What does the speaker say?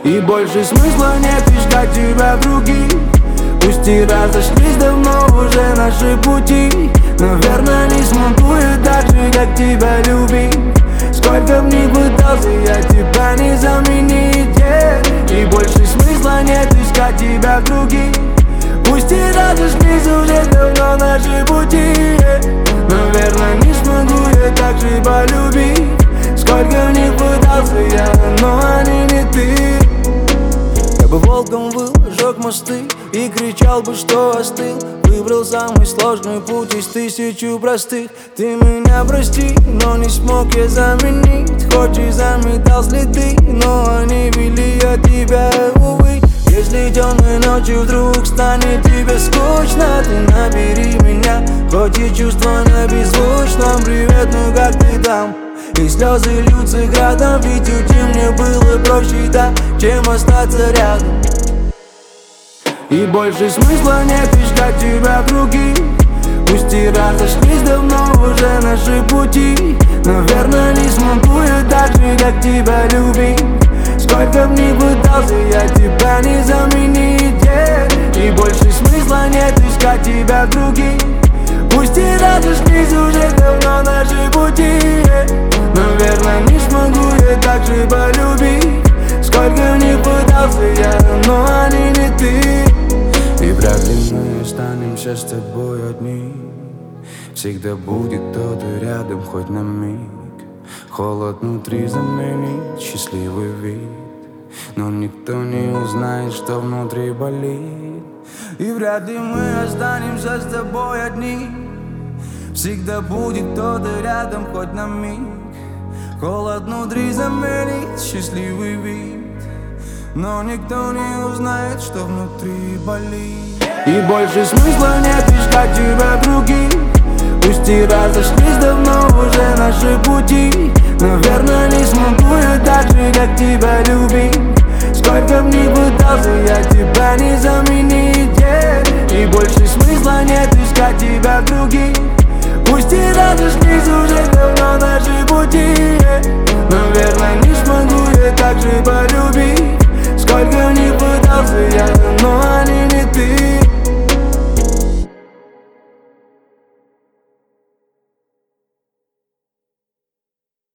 И больше смысла нет искать тебя в других. Пусть и разошлись давно уже наши пути, наверное, не смогу я так же, как тебя любить. Сколько б ни пытался я тебя не заменить, И больше смысла нет искать тебя в других. Пусть и разошлись уже давно наши пути, Наверное, не смогу я так же полюбить. Сколько б ни пытался я, но они не ты. Я бы волком выл, жег мосты и кричал бы, что остыл. Выбрал самый сложный путь из 1000 простых. Ты меня прости, но не смог я заменить. Хоть и заметал следы, но они вели от тебя, увы. Если темной ночью вдруг станет тебе скучно, ты набери меня, хоть и чувства на беззвучном. Привет, ну как ты там? И слезы льются градом, ведь уйти мне было проще, да, чем остаться рядом. И больше смысла нет искать тебя в других. Пусть и разошлись давно уже наши пути, наверное, не смогу я так же, как тебя любить. Сколько б ни пытался я тебя не заменить, И больше смысла нет искать тебя в других. Пусть и разошлись уже давно наши пути, Наверное, не смогу я так же полюбить. Сколько б ни пытался я, но они не ты. И вряд ли мы останемся с тобой одни. Всегда будет кто-то рядом, хоть на миг. Холод внутри заменит счастливый вид, но никто не узнает, что внутри болит. И вряд ли мы останемся с тобой одни. Всегда будет кто-то рядом, хоть на миг. Холод внутри заменит счастливый вид, но никто не узнает, что внутри болит. И больше смысла нет искать тебя в других. Пусть и разошлись давно уже наши пути, наверное, не смогу я так же, как тебя любить.